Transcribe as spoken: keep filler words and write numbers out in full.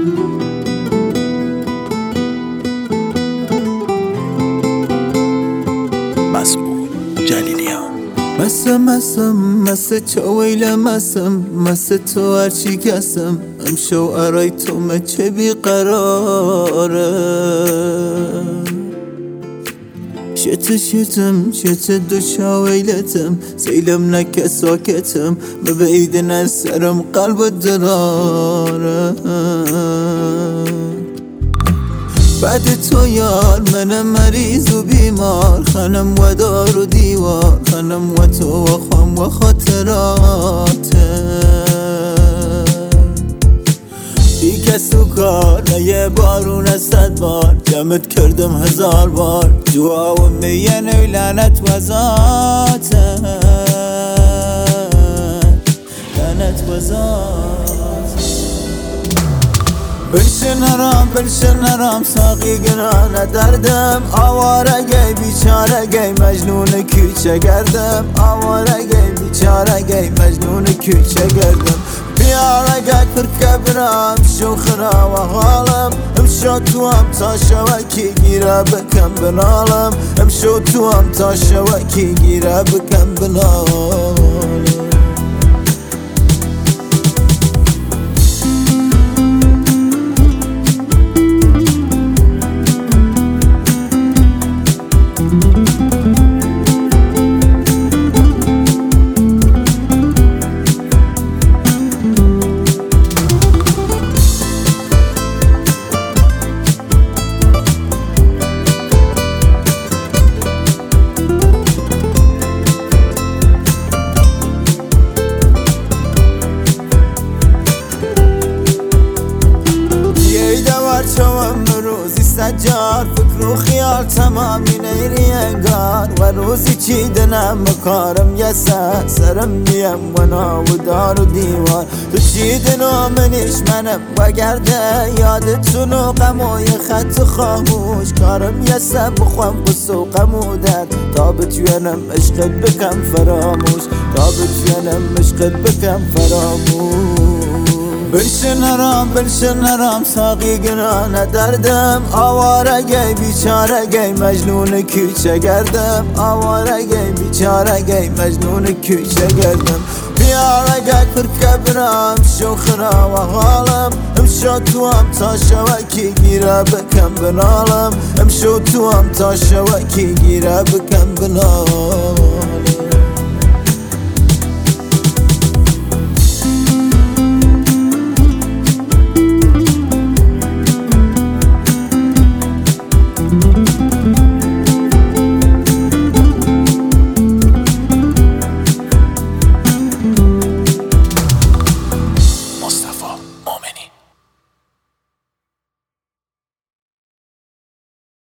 مسم مسم مسه چاویل مسم مسه تو هرچی کسم امشو ارای تو مچه بیقراره شت شتم شت دو شاویلتم سیلم نکه ساکتم ببعیدن از سرم قلب دراره بعد تو یار منم مریض و بیمار خانم و دار و دیوار خانم و تو و خام و خاطراته بی کس و کار نه یه بارون از صد بار جمعت کردم هزار بار دعا و میین و لعنت و ذاته لعنت و ذاته بلشن هرام بلشن هرام ساقی گرانه دردم آواره گی بیچاره گی مجنون کوچه گردم آواره گی بیچاره گی مجنون کوچه گردم بیاره گی کرکه برام شو خرا و حالم امشو تو هم تا شوکی گیره بکم بنالم امشو تو هم تا شوکی گیره بکم بنالم چوام روزی سجار فکر و خیال تمامی نیری انگار و روزی چی دنم کارم یه سر سرم میم و ناودار و دیوار تو چی دنو منیش منم و گرده یادتون و غم و یه خط خاموش کارم یه سر بخوام قصه و غم و درد تا بتوینم عشقت بکم فراموش تا بتوینم عشقت بکم فراموش بلشن هرام بلشن هرام ساقی گرانه دردم آواره گی بیچاره گی مجنون کوچه گردم آواره گی بیچاره گی مجنون کوچه گردم بیاره گی کرکه برام شو خرا و حالم امشو تو هم تا شوکی گیره بکم بنالم امشو تو هم تا شوکی گیره بکم بنالم